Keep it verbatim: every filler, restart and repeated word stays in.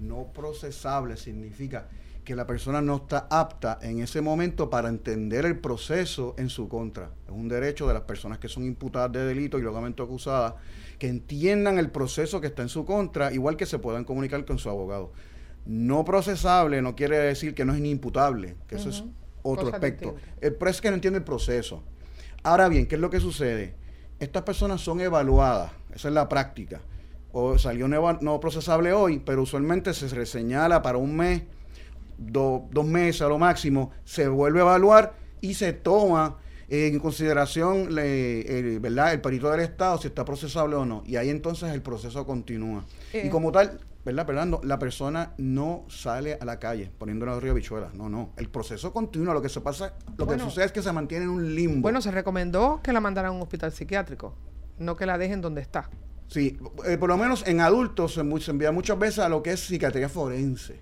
No procesable significa que la persona no está apta en ese momento para entender el proceso en su contra. Es un derecho de las personas que son imputadas de delito y luego acusadas, que entiendan el proceso que está en su contra, igual que se puedan comunicar con su abogado. No procesable no quiere decir que no es ni imputable, que uh-huh. eso es otro Cosa aspecto. Distinta. El preso es que no entiende el proceso. Ahora bien, ¿qué es lo que sucede? Estas personas son evaluadas, esa es la práctica. O salió no, no procesable hoy, pero usualmente se reseñala para un mes, do, dos meses a lo máximo, se vuelve a evaluar y se toma eh, en consideración le, el, ¿verdad? el perito del Estado si está procesable o no. Y ahí entonces el proceso continúa. Eh. Y como tal, ¿verdad, Fernando? La persona no sale a la calle poniéndole a los río bichuelas. No, no. El proceso continúa. Lo que se pasa, lo bueno, que sucede es que se mantiene en un limbo. Bueno, se recomendó que la mandaran a un hospital psiquiátrico, no que la dejen donde está. Sí, eh, por lo menos en adultos se, se envía muchas veces a lo que es psiquiatría forense.